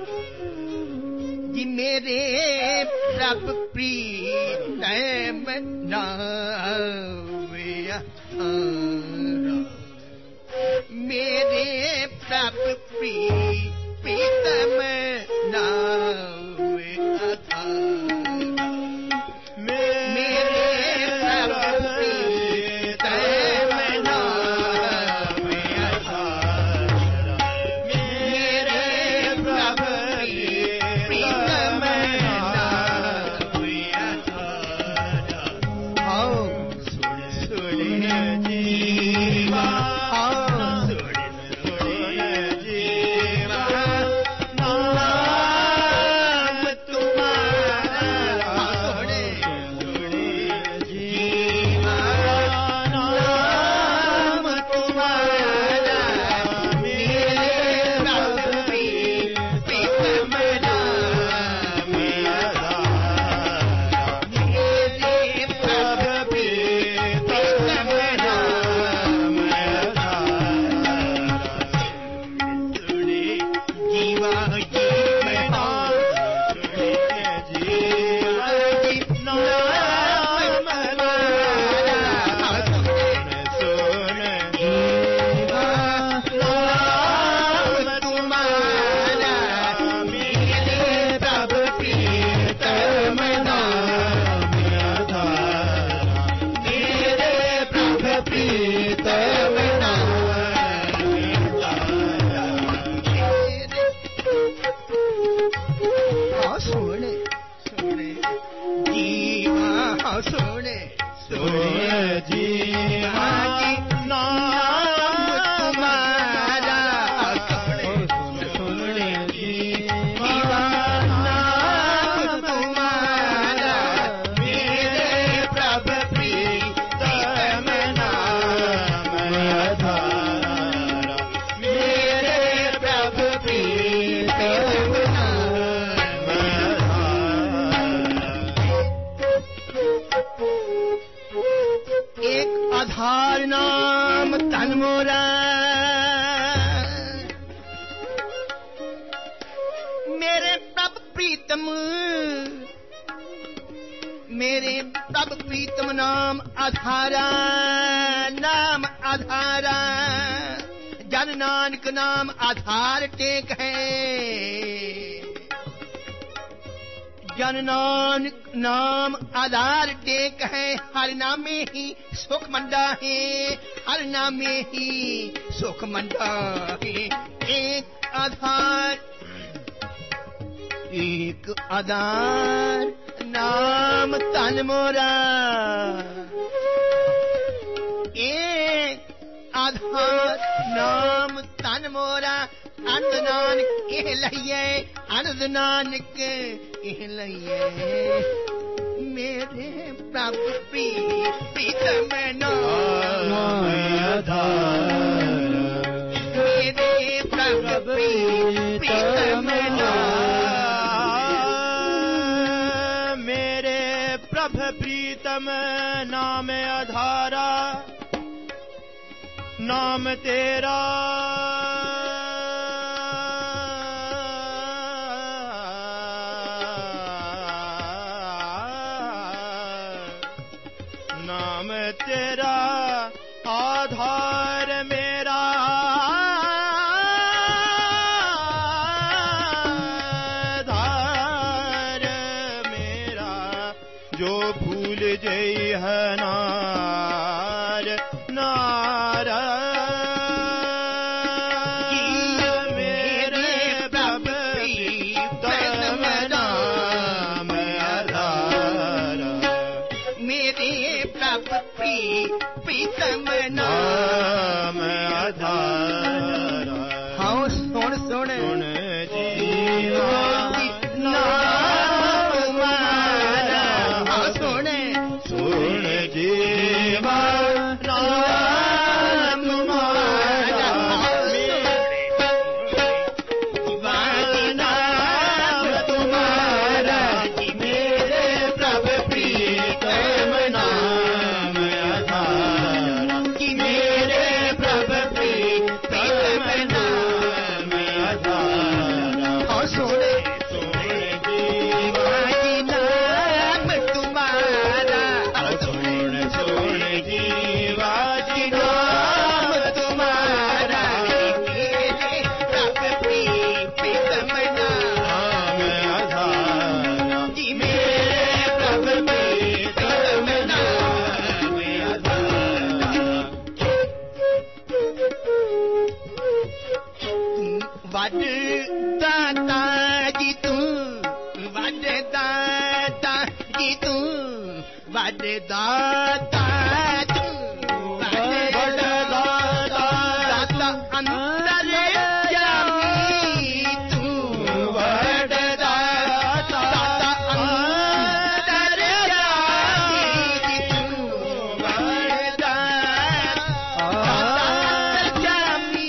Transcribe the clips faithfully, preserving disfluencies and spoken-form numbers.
जी मेरे प्रभ प्रीतम नावे अधारा, मेरे प्रभ प्रीतम नावे अधारा, मेरे प्रभ प्रीतम नावे अधारा, मेरे प्रभ प्रीतम नावे अधारा। आओ सुन सुन जीवा, मेरे प्रभ प्रीतम नाम आधारा, नाम आधारा, जन नानक नाम आधार टेक है, जन नानक नाम आधार टेक है, हर नामे ही सुख मंडा है, हर नामे ही सुख मंडा है। एक आधार एक आधार नाम तन मोरा, एक आधार नाम तन मोरा, अनंद नानक एह लइए, अनंद नानक एह लइए, मेरे प्रभ प्रीतम नाम आधार, मेरे प्रभ प्रीतम प्रीतम नाम आधारा, नाम तेरा नाम तेरा आधार मेरा, जय है नार नार मेरे प्रभ प्रीतम नाम आधार, मेरे प्रभ प्रीतम नाम आधार। हाँ सुन सुन सुन जीवा नाम जी दाता जी तू वड्डे दाता जी तू वड्डे दाता तू वड्डे दाता दाता अंतर जामी तू वड्डे दाता दाता अंतर जामी तू वड्डे दाता अंतर जामी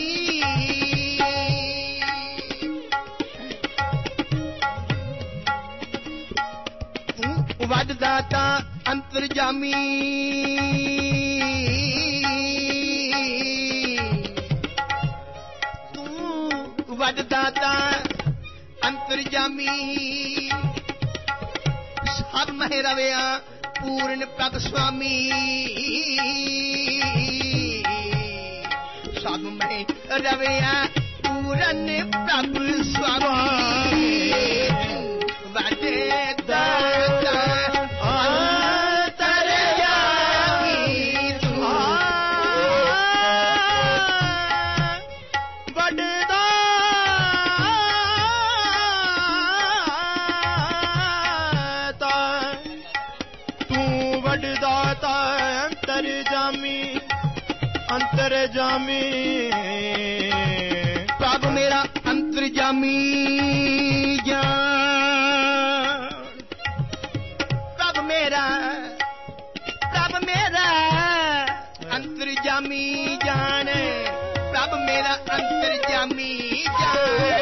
वडदाता अंतर्जामी तू वडदाता अंतर्जामी सब मह रविया पूर्ण प्रभ स्वामी सब मह रविया पूर्ण प्रभ स्वामी वडे दाता अंतर्जामी प्रभु मेरा अंतर्जामी जान प्रभु मेरा प्रभु मेरा अंतर्जामी जान प्रभु मेरा अंतर्जामी जान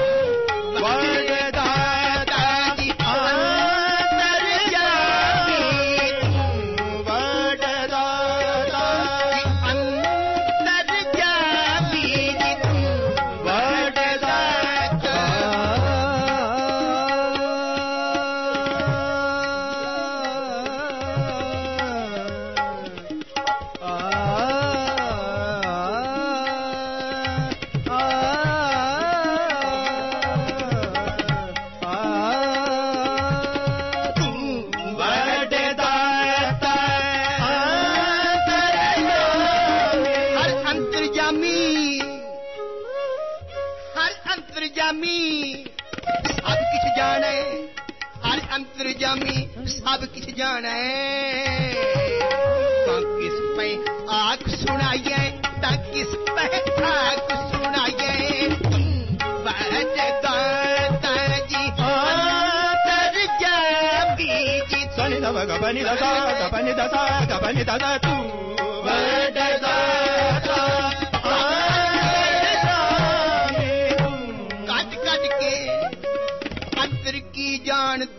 अंतर्जामी सब किछ जाने तो किस पे आँख सुनाइए तो किस पे आँख सुनाइए वड्डे दाता जी अंतर्जामी जी सनि ध ग प नि ध सा ग प नि ध सा ग प नि ध सा तू वड्डे दाता काट काट के अंतर की जानत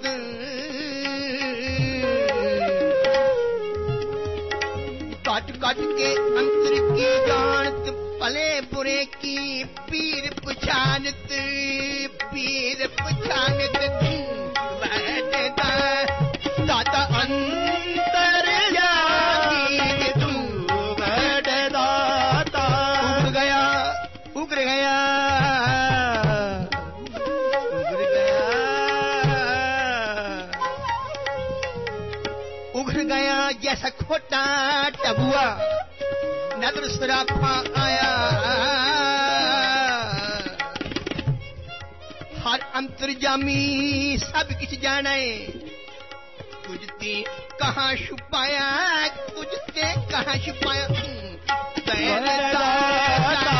काट काट के अंतर की जानत भले बुरे की पीर पहचानत पीर पहचानत वड्डे दाता अंतर जामी तू वड्डे दाता उग्र गया उग्र गया उग्र गया उग्र गया जैसा खोटा टबुआ नदर सराफा आया हर अंतर्जामी सब किछ जाने तुझते कहाँ छुपाया तुझते कहाँ छुपाया तेरे दाता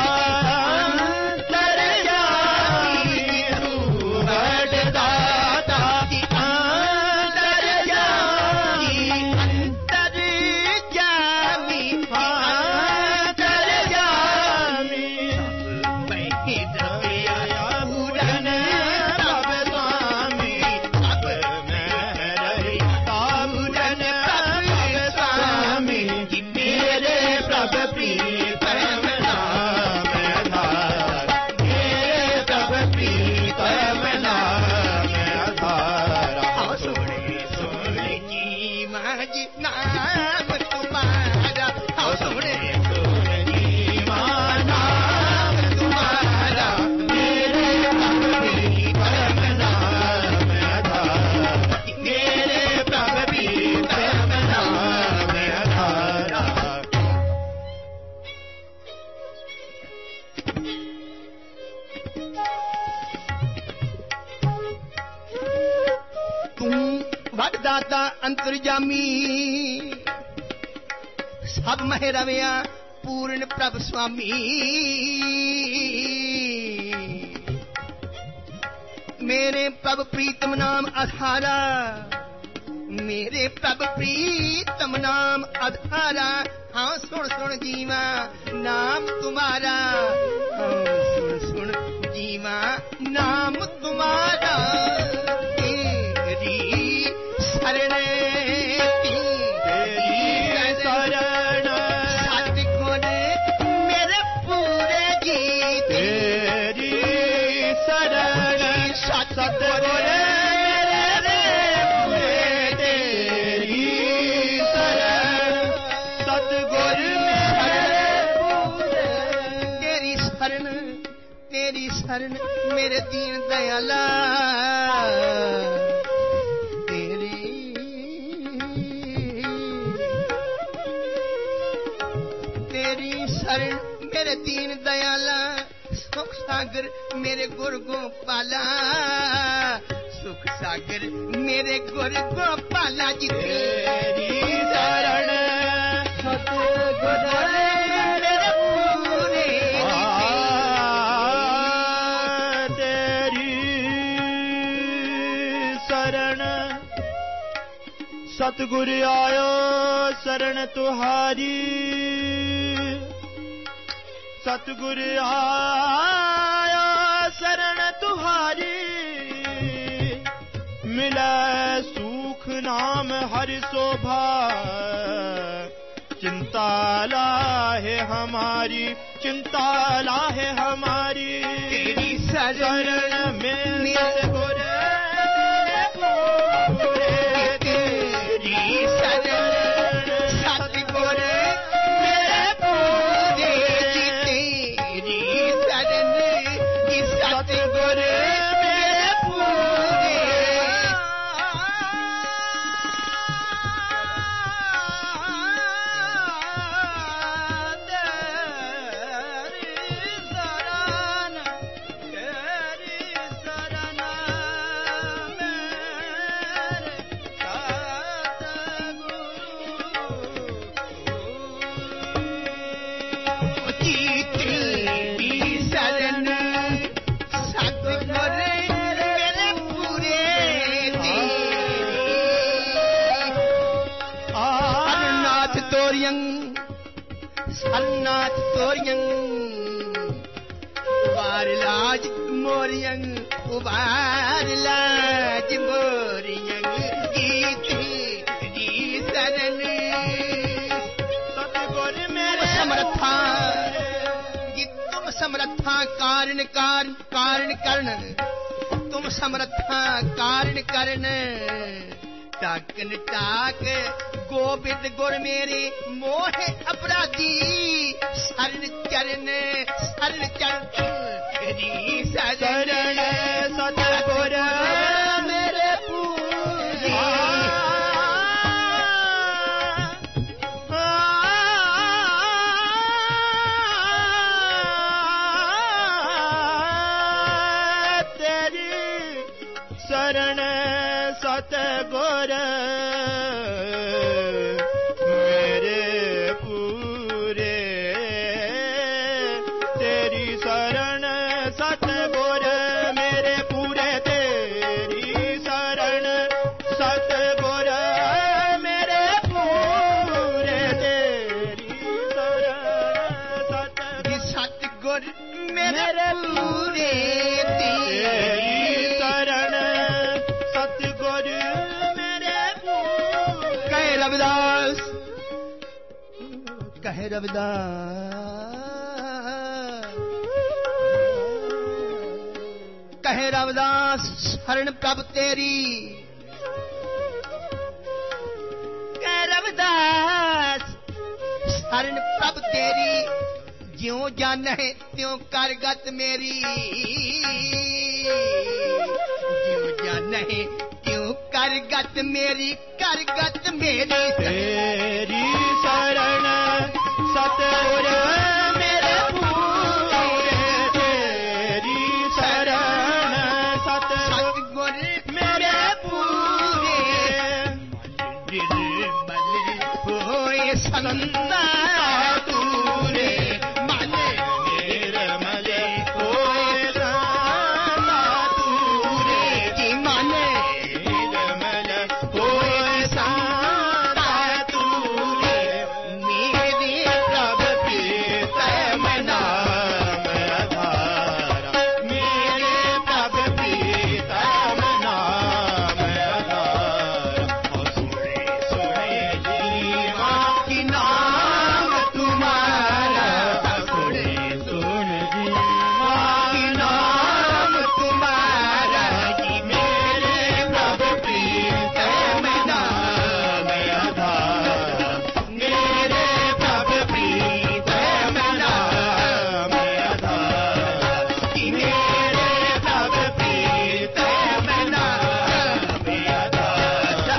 अंतर्जामी तू वड्डे दाता अंतर्जामी अंतर्जामी अंतर्जामी बैठ गया पूरन प्रभ स्वामी अब मैं रही पूरन प्रभ स्वामी मेरे प्रभ प्रिय परम वडदाता अंतर्जामी सब मह रविया पूर्ण प्रभ स्वामी मेरे प्रभ प्रीतम नाम आधारा मेरे प्रभ प्रीतम नाम आधारा हाँ सुन सुन जीवा नाम तुम्हारा हाँ सुन सुन जीवा नाम तुम्हारा तेरी शरण शरण मेरे दीन दयाला तेरी तेरी शरण मेरे दीन दयाला सुख सागर मेरे गुरु गोपाला सुख सागर मेरे गुरु गोपाला जी तेरी शरण सतगुरु सतगुर आयो शरण तुहारी सतगुर आयो शरण तुहारी मिले सुख नाम हरि शोभा चिंता लाहे हमारी चिंता लाहे हमारी तेरी शरण में सतगुर सरनाथ तोरियं उबार लाज मोरियं उबार लाज मोरियं गीत दी शरण सतगुर मेरे समर्था गीत तुम समर्था कारण कारण कारण करण तुम समर्था कारण करण टाकन टाक गोबिंद गुर मेरे मोह अपराधी शरण चरण शरण चरण तेरी शरण सतगुर मेरे पूरी तेरी शरण सतगुर मेरे पूरे तेरी शरण सतगुर मेरे पूरे कहे रविदास कहे रविदास कहे रविदास शरण प्रभ तेरी कहे रविदास शरण प्रभ तेरी ज्यों जान है त्यों करगत मेरी ज्यों जान है त्यों करगत मेरी करगत मेरी तेरी शरण सतगुर मेरे पूरे तेरी शरण सतगुर मेरे पूरे संता तूरे माने निर्मल कोई संता तूरे जी माने निर्मल कोई संता तूरे मेरे प्रभ प्रीतम नाम आधारा मेरे प्रभ प्रीतम नाम आधारा सुने सुने जीवा की नाम तुम्हारा सुने सुन जीवा की नाम तुम्हारा जी मेरे प्रभ प्रीतम नाम आधारा मेरे प्रभ प्रीतम नाम आधारा की मेरे प्रभ प्रीतम नाम आधारा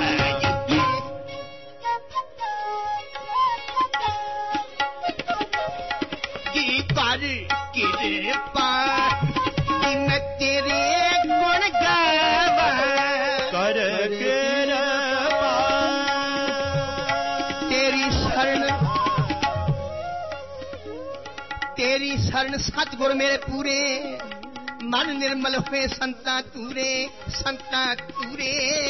जी पर कृपा कि मैं तेरे गुण गावा कर कृपा तेरी शरण तेरी शरण सतगुर मेरे पूरे मन निर्मल हुए संता तूरे संता तूरे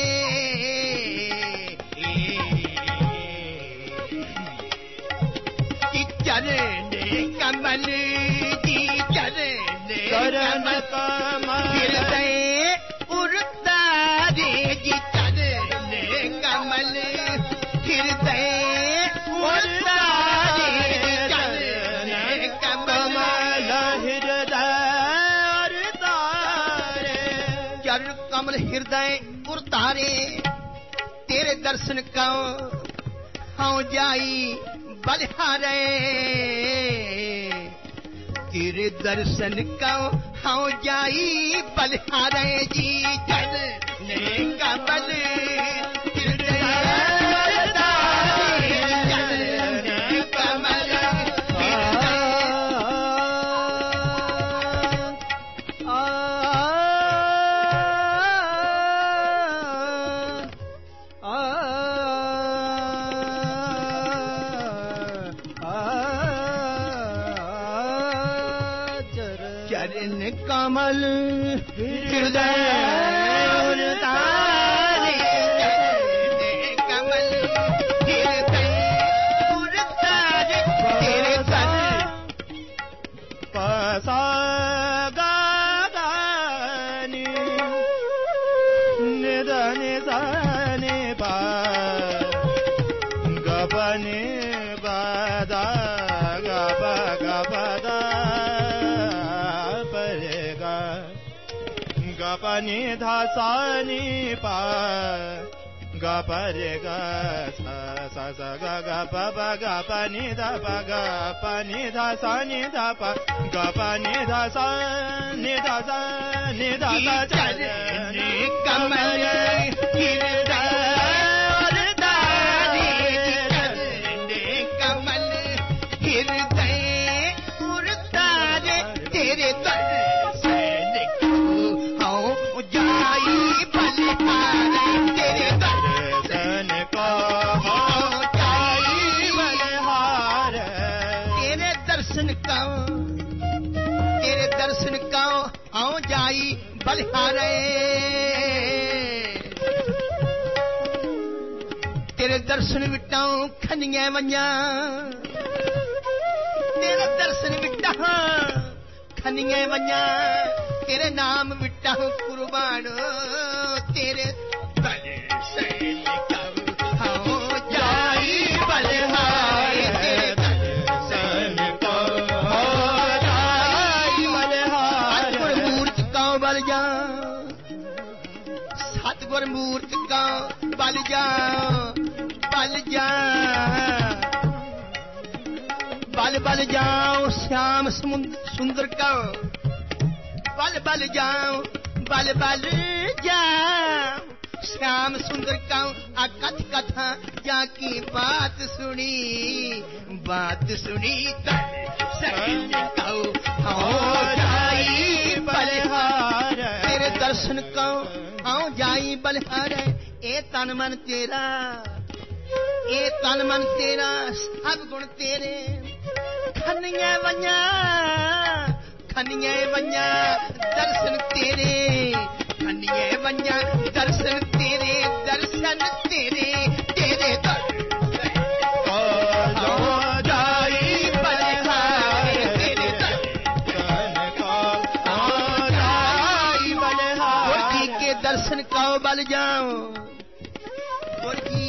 कि चरण कमल जी चरण करण कमल कमल हृदय उर्तारे जी चरण कमल हृदय उर्तारे चरण कमल कमल हृदय तारे चरण कमल हृदय उर्तारे तेरे दर्शन का हाँ जाई बलिहारे तेरे दर्शन का हाँ जाई बलिहारे जी चरण कमल हृदय उर्तारे चरण कमल हृदय चरण कमल हृदय उर्तारे चरण कमल हृदय उर्तारे तेरे दर पसा गानी निधनि सनि पा गपनि बदा गप गपदा परे गा गपनि धसनि पा गपरे ग स स स ग ग प प ग प नि ध प ग प नि ध स नि ध प ग प नि ध स नि ध स नि ध स चरण कमल हृदय उर्तारे चरण कमल हृदय उर्तारे तेरे दर्शन को हाँ जाई बलिहारे तेरे दर्शन को हो जाई बलिहार तेरे दर्शन का तेरे दर्शन का हाँ जाई बलिहारे तेरे दर्शन विटाऊं खनिया वन्या तेरे दर्शन विटा खनिया वन्या तेरे नाम विटाऊं कुर्बान तेरे दर्शन हाँ जाई बलिहारे तेरे दर्शन को हो जाई बलिहार सतगुर मूर्त का बल जा सतगुर मूर्त का बल जा बल जा बल बल जाओ श्याम सुंदर का बल बल जाओ बल बल जाओ श्याम सुंदर का कथ कथा जाकी बात सुनी बात सुनी दर्शन कहो हो जाई बलिहार तेरे दर्शन कहो आओ जाई बलिहार ए तन मन तेरा ए तन मन तेरा सब गुण तेरे खनिया वन्या खनिया वन्या दर्शन तेरे खनिया वन्या दर्शन तेरे दर्शन तेरे तेरे दर्शन ओ जाई बलिहार तेरे दर्शन को ओ जाई बलिहार गुरु जी के दर्शन को बल जाओ गुरु जी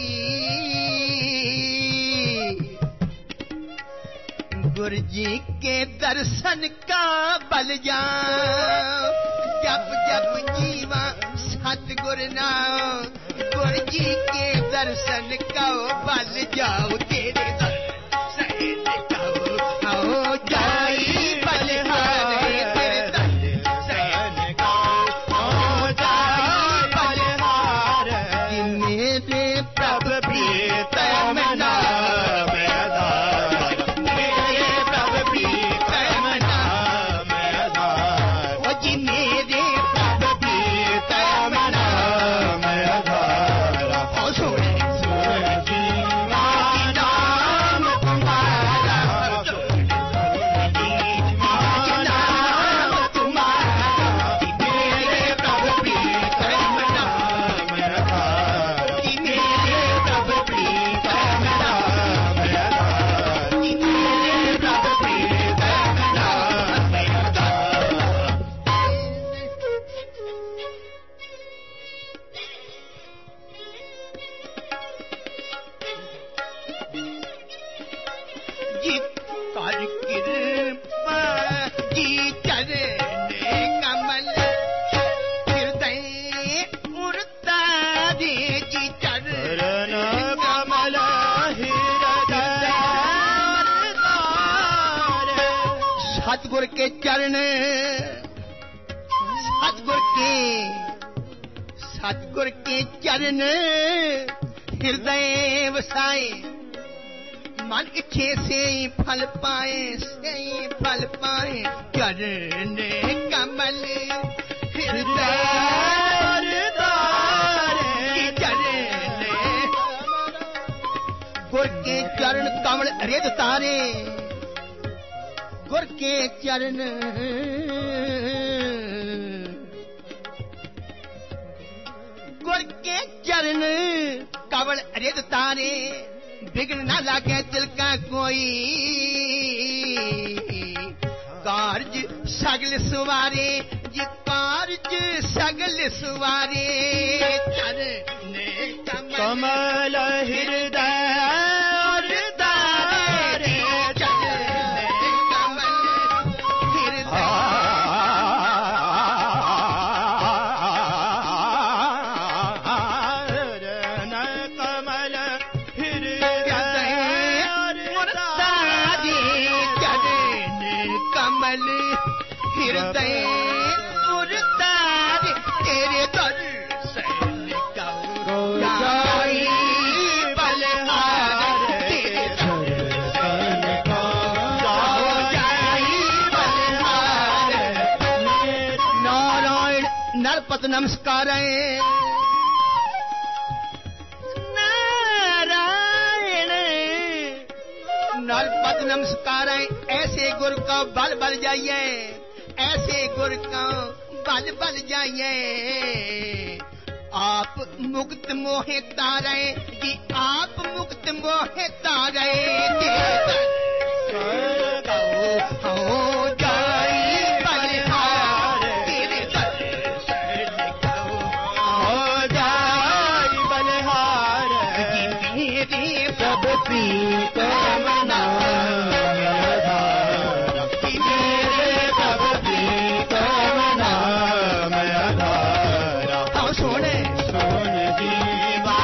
गुरु जी के दर्शन का बल जाओ जप जप जीवा सतगुर नाम गुरु जी के दर्शन का बल जाओ तेरे दर्शन को आओ जाई बलिहार तेरे दर्शन को आओ जाई बलिहार कि मेरे प्रभु प्रीतम नाम सतगुर के चरण सतगुर के सतगुर के चरण हृदय वसाए मन इच्छे से फल पाए से फल पाए चरण कमल हृदय चरण गुर के चरण कमल रिद तारे गुर के चरण गुर के चरण कवल रिद तारे बिगड़ ना लागे दिल का कोई कारज सगल सुवारे जी कारज सगल सुवारे चरण कमल हृदय नमस्कार नारायण नलपत नमस्कार ऐसे गुर का बल बल जाइए ऐसे गुर का बल बल जाइए आप मुक्त मोहे तारे जी आप मुक्त मोहे तारे हो जाई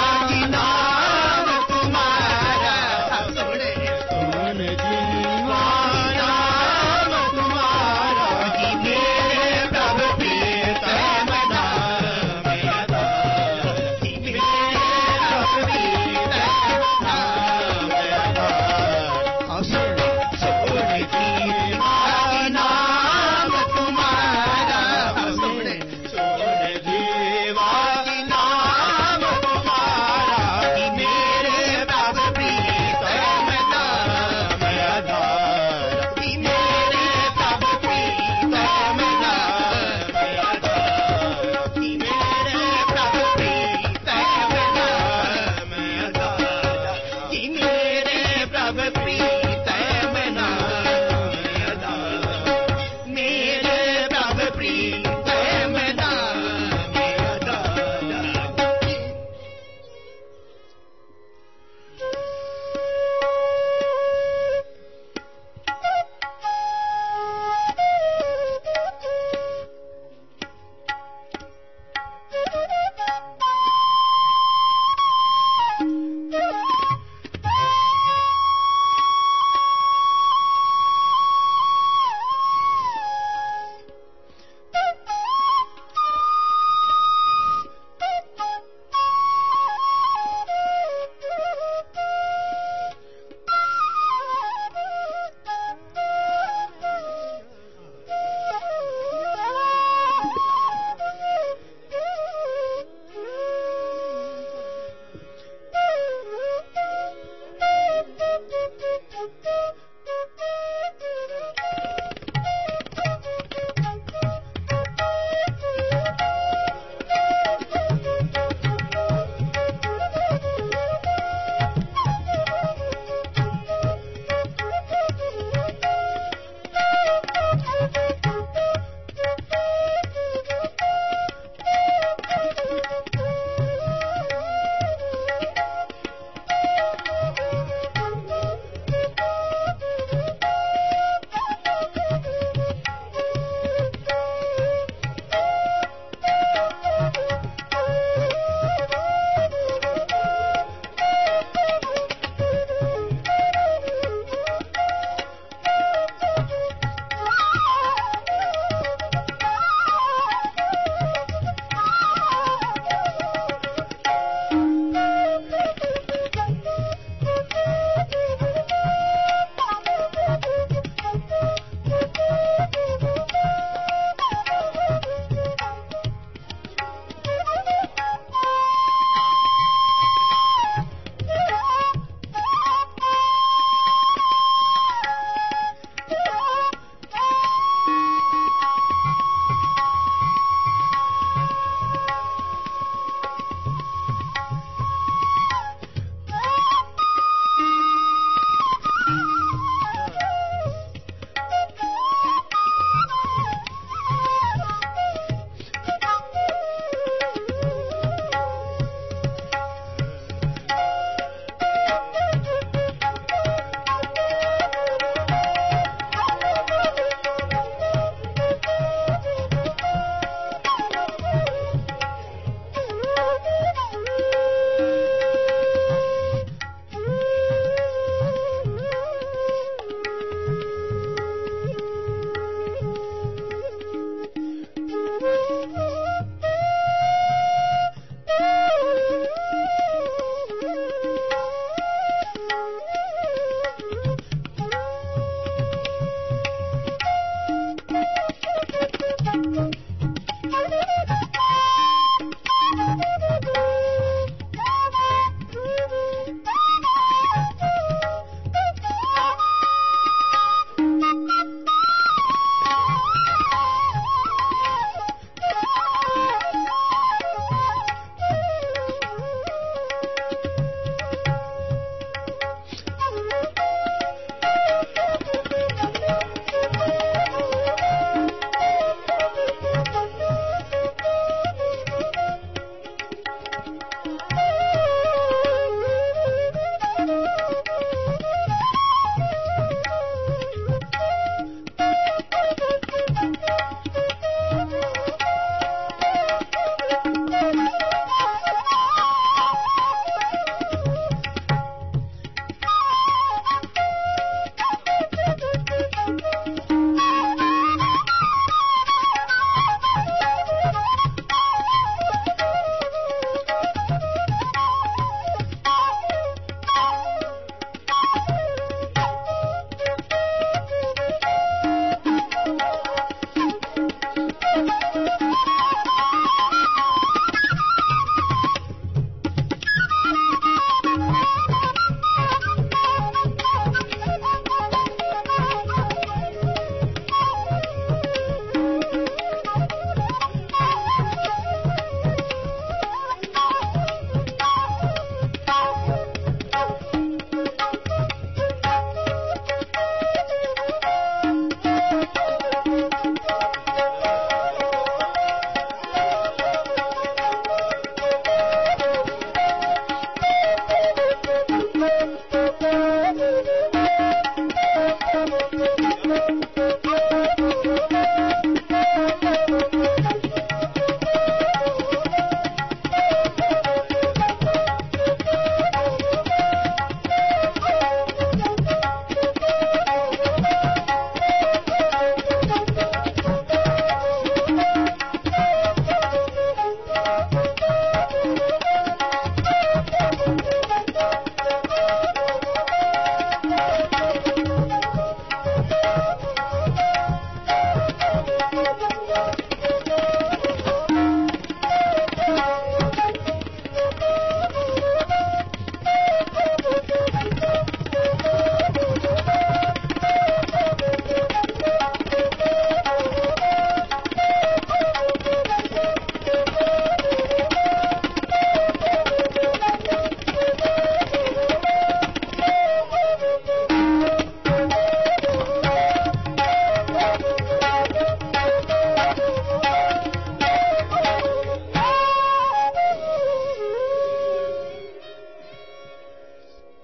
जीवा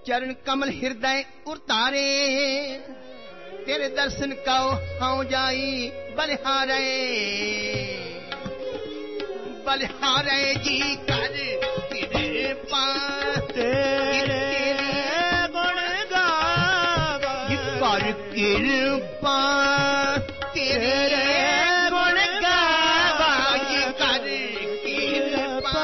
चरण कमल हृदय उतारे तेरे दर्शन को हाँ जाई बलिहारे बलिहारे जी कर कृपा तेरे गुण गावा कर कृपा तेरे गुण गावा जी कर कृपा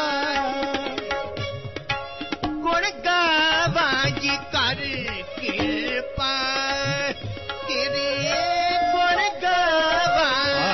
गुण गावा जी कर कृपा तेरे गुण गावा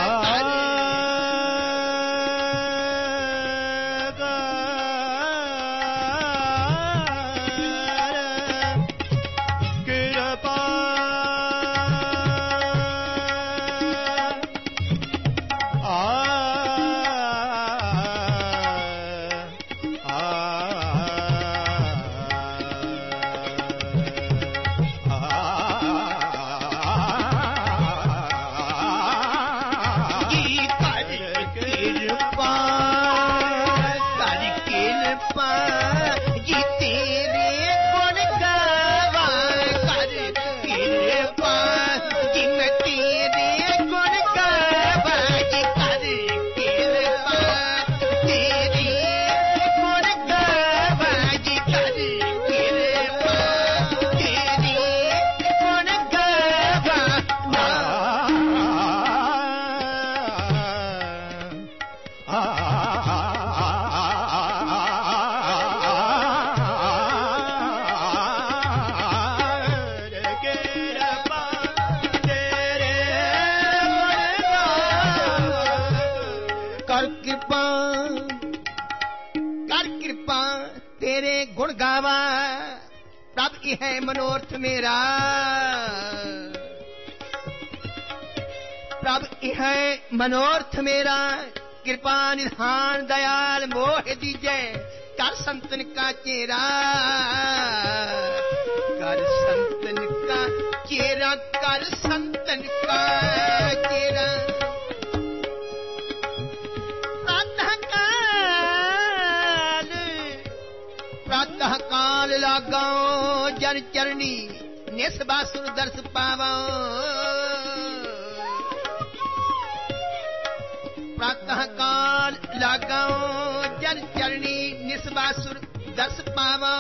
कर कृपा कर कृपा तेरे गुण गावा प्रभ यह मनोरथ मेरा प्रभ यह मनोरथ मेरा कृपा निधान दयाल मोह दीजे कर संतन का चेरा कर संतन का चेरा कर संतन का चेरा प्रातः काल लगाओ जन चरणी निस बासुर दर्श पावो प्रातः काल लगाओ जन चरणी निस बासुर दर्श पावो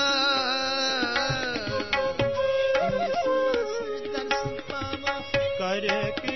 दर्श पावो कर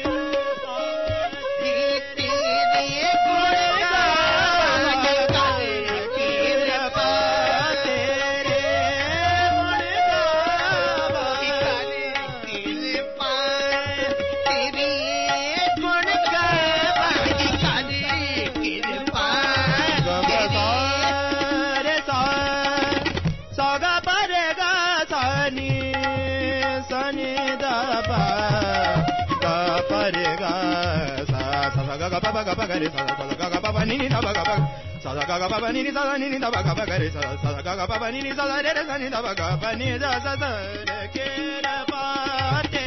ga pa pa ga pa ga re sa sa ga ga pa pa ni ni da ba ga pa sa sa ga ga pa pa ni ni sa ni ni da ba ga pa ga re sa sa ga ga pa pa ni ni sa re re sa ni da ba ga pa ni da sa sa re ke ra pa